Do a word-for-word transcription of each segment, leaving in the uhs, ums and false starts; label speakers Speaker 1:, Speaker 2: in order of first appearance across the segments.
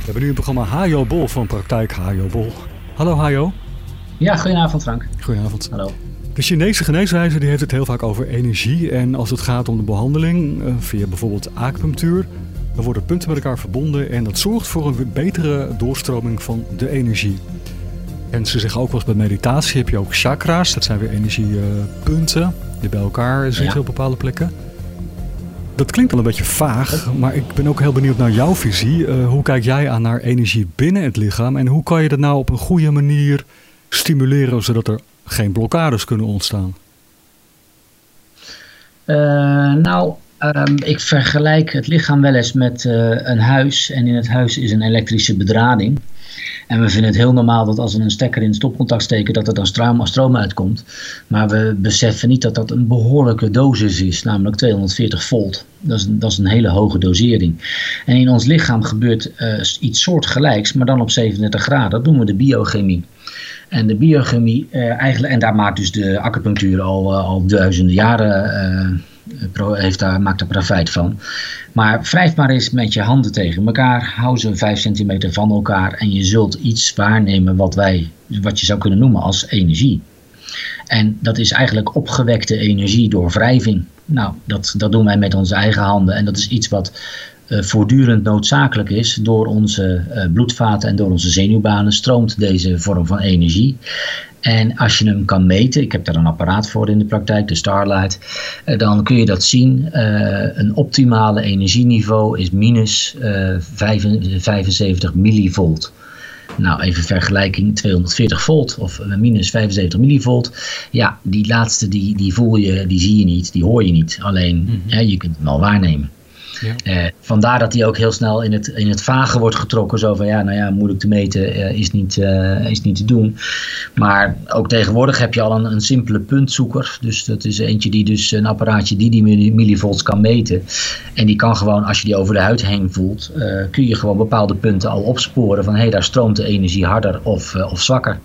Speaker 1: We hebben nu een programma Hajo Bol van Praktijk Hajo Bol. Hallo Hajo.
Speaker 2: Ja, goedenavond Frank.
Speaker 1: Goedenavond.
Speaker 2: Hallo.
Speaker 1: De Chinese geneeswijze die heeft het heel vaak over energie. En als het gaat om de behandeling, via bijvoorbeeld acupunctuur, dan worden punten met elkaar verbonden en dat zorgt voor een betere doorstroming van de energie. En ze zeggen ook wel eens bij meditatie heb je ook chakra's. Dat zijn weer energiepunten die bij elkaar zitten ja. op bepaalde plekken. Dat klinkt wel een beetje vaag, maar ik ben ook heel benieuwd naar jouw visie. Uh, hoe kijk jij aan naar energie binnen het lichaam en hoe kan je dat nou op een goede manier stimuleren zodat er geen blokkades kunnen ontstaan?
Speaker 2: Uh, nou, um, ik vergelijk het lichaam wel eens met uh, een huis en in het huis is een elektrische bedrading. En we vinden het heel normaal dat als we een stekker in het stopcontact steken dat er dan stroom, stroom uitkomt. Maar we beseffen niet dat dat een behoorlijke dosis is, namelijk tweehonderdveertig volt. Dat is, dat is een hele hoge dosering. En in ons lichaam gebeurt uh, iets soortgelijks, maar dan op zevenendertig graden. Dat noemen we de biochemie. En de biochemie, uh, eigenlijk, en daar maakt dus de acupunctuur al, uh, al duizenden jaren, uh, heeft daar, maakt er profijt van. Maar wrijf maar eens met je handen tegen elkaar, hou ze vijf centimeter van elkaar en je zult iets waarnemen wat, wij, wat je zou kunnen noemen als energie. En dat is eigenlijk opgewekte energie door wrijving. Nou, dat, dat doen wij met onze eigen handen en dat is iets wat uh, voortdurend noodzakelijk is. Door onze uh, bloedvaten en door onze zenuwbanen stroomt deze vorm van energie. En als je hem kan meten, ik heb daar een apparaat voor in de praktijk, de Starlight, uh, dan kun je dat zien. Uh, een optimale energieniveau is minus uh, vijfenzeventig millivolt. Nou, even vergelijking, tweehonderdveertig volt of minus vijfenzeventig millivolt. Ja, die laatste die, die voel je, die zie je niet, die hoor je niet. Alleen, mm-hmm. ja, je kunt hem wel waarnemen. Ja. Uh, vandaar dat die ook heel snel in het, in het vage wordt getrokken. Zo van ja, nou ja, moeilijk te meten uh, is, niet, uh, is niet te doen. Maar ook tegenwoordig heb je al een, een simpele puntzoeker. Dus dat is eentje die dus een apparaatje die die millivolts kan meten. En die kan gewoon, als je die over de huid heen voelt, uh, kun je gewoon bepaalde punten al opsporen. Van hé, hey, daar stroomt de energie harder of, uh, of zwakker.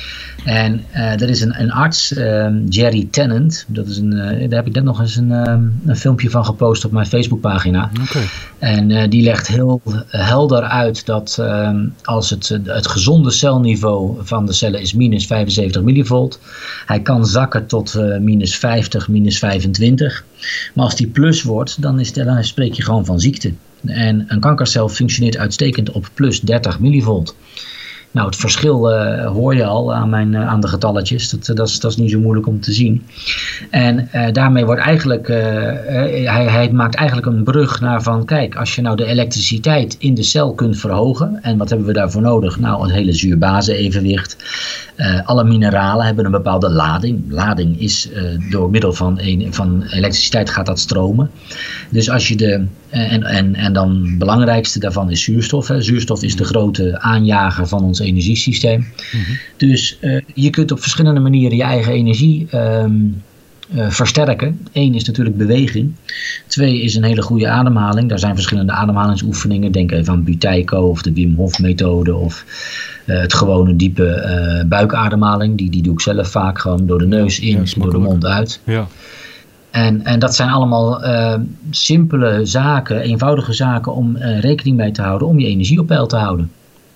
Speaker 2: En uh, er is een, een arts, uh, Jerry Tennant, dat is een, uh, daar heb ik net nog eens een, uh, een filmpje van gepost op mijn Facebookpagina. Okay. En uh, die legt heel helder uit dat uh, als het, het gezonde celniveau van de cellen is minus vijfenzeventig millivolt, hij kan zakken tot uh, minus vijftig, minus vijfentwintig. Maar als die plus wordt, dan, is de, dan spreek je gewoon van ziekte. En een kankercel functioneert uitstekend op plus dertig millivolt. Nou, het verschil uh, hoor je al aan, mijn, uh, aan de getalletjes. Dat, dat, is, dat is niet zo moeilijk om te zien. En uh, daarmee wordt eigenlijk, uh, uh, hij, hij maakt eigenlijk een brug naar van, kijk, als je nou de elektriciteit in de cel kunt verhogen. En wat hebben we daarvoor nodig? Nou, het hele zuur-base-evenwicht. Uh, alle mineralen hebben een bepaalde lading. Lading is uh, door middel van, een, van elektriciteit gaat dat stromen. Dus als je de, uh, en, en, en dan het belangrijkste daarvan is zuurstof. Hè. Zuurstof is de grote aanjager van ons energiesysteem. Mm-hmm. Dus uh, je kunt op verschillende manieren je eigen energie um, uh, versterken. Eén is natuurlijk beweging. Twee is een hele goede ademhaling. Daar zijn verschillende ademhalingsoefeningen. Denk even aan Buteyko of de Wim Hof methode of uh, het gewone diepe uh, buikademhaling. Die, die doe ik zelf vaak gewoon door de neus in, ja, door de mond uit. Ja. En, en dat zijn allemaal uh, simpele zaken, eenvoudige zaken om uh, rekening mee te houden om je energie op peil te houden.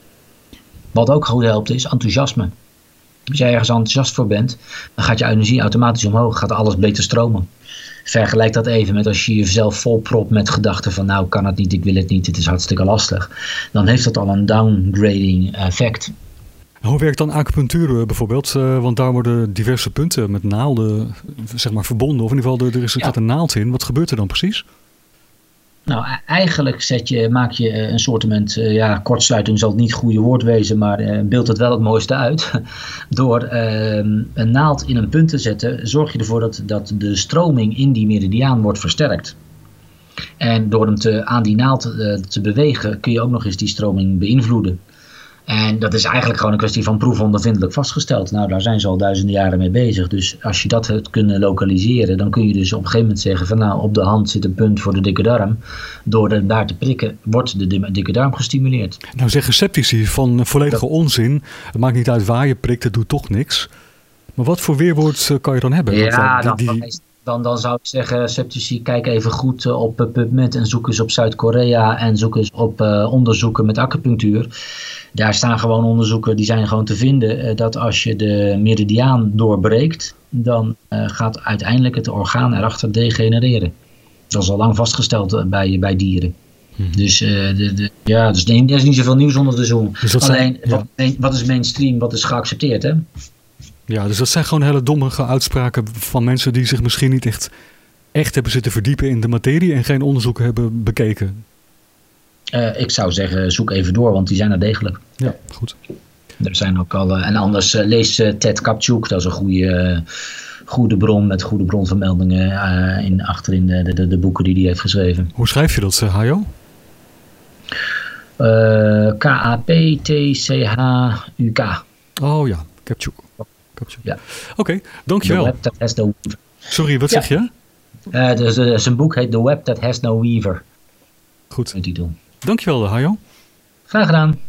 Speaker 2: Wat ook goed helpt is enthousiasme. Als jij ergens enthousiast voor bent, dan gaat je energie automatisch omhoog, gaat alles beter stromen. Vergelijk dat even met als je jezelf volpropt met gedachten van nou kan het niet, ik wil het niet, het is hartstikke lastig. Dan heeft dat al een downgrading effect.
Speaker 1: Hoe werkt dan acupunctuur bijvoorbeeld? Uh, want daar worden diverse punten met naalden zeg maar, verbonden. Of in ieder geval er is er ja. een naald in. Wat gebeurt er dan precies?
Speaker 2: Nou, eigenlijk zet je, maak je een soortement, uh, ja, kortsluiting zal het niet het goede woord wezen, maar uh, beeldt het wel het mooiste uit. Door uh, een naald in een punt te zetten, zorg je ervoor dat, dat de stroming in die meridiaan wordt versterkt. En door hem te, aan die naald uh, te bewegen, kun je ook nog eens die stroming beïnvloeden. En dat is eigenlijk gewoon een kwestie van proefondervindelijk vastgesteld. Nou, daar zijn ze al duizenden jaren mee bezig. Dus als je dat hebt kunnen lokaliseren, dan kun je dus op een gegeven moment zeggen van nou, op de hand zit een punt voor de dikke darm. Door de, daar te prikken, wordt de dikke darm gestimuleerd.
Speaker 1: Nou zeggen sceptici van volledige onzin. Het maakt niet uit waar je prikt, het doet toch niks. Maar wat voor weerwoord kan je dan hebben?
Speaker 2: Ja, die, die... dan, dan, dan zou ik zeggen, sceptici, kijk even goed uh, op uh, PubMed en zoek eens op Zuid-Korea en zoek eens op uh, onderzoeken met acupunctuur. Daar staan gewoon onderzoeken, die zijn gewoon te vinden, uh, dat als je de meridiaan doorbreekt, dan uh, gaat uiteindelijk het orgaan erachter degenereren. Dat is al lang vastgesteld uh, bij, bij dieren. Hmm. Dus, uh, de, de, ja, dus er is niet zoveel nieuws onder de zon. Dus dat Alleen, zijn, ja. wat, wat is mainstream, wat is geaccepteerd, hè?
Speaker 1: Ja, dus dat zijn gewoon hele domme uitspraken van mensen die zich misschien niet echt, echt hebben zitten verdiepen in de materie en geen onderzoek hebben bekeken.
Speaker 2: Uh, ik zou zeggen, zoek even door, want die zijn er degelijk.
Speaker 1: Ja, goed.
Speaker 2: Er zijn ook al, uh, en anders uh, lees uh, Ted Kaptchuk, dat is een goede, uh, goede bron met goede bronvermeldingen uh, in, achterin de, de, de boeken die hij heeft geschreven.
Speaker 1: Hoe schrijf je dat, uh, Hajo?
Speaker 2: Uh, K A P T C H U K.
Speaker 1: Oh ja, Kaptchuk.
Speaker 2: Ja.
Speaker 1: Oké, okay, dankjewel.
Speaker 2: The Web That Has No Weaver.
Speaker 1: Sorry, wat ja. zeg je?
Speaker 2: Uh, dus, uh, zijn boek heet The Web That Has No Weaver.
Speaker 1: Goed.
Speaker 2: De titel.
Speaker 1: Dankjewel, Hajo.
Speaker 2: Graag gedaan.